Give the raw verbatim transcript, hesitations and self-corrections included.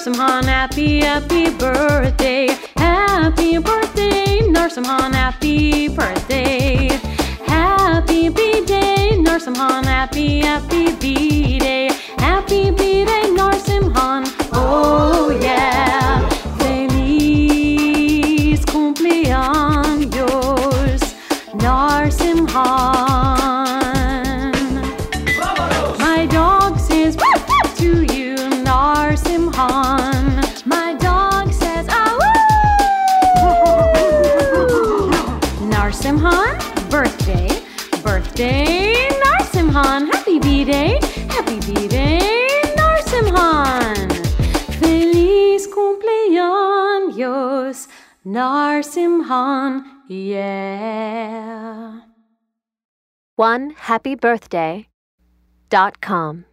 Narsimhan, happy, happy birthday. Happy birthday, Narsimhan, happy birthday. Happy B-Day, Narsimhan, happy, happy B-Day. Happy B-Day, Narsimhan, oh yeah. Feliz cumpleaños, Narsimhan. My dog says woo to you, Narsimhan. My dog says ah woo. Narsimhan, birthday, birthday, Narsimhan. Happy B-Day, happy B-Day, Narsimhan. Feliz cumpleaños, Narsimhan, yeah. one happy birthday dot com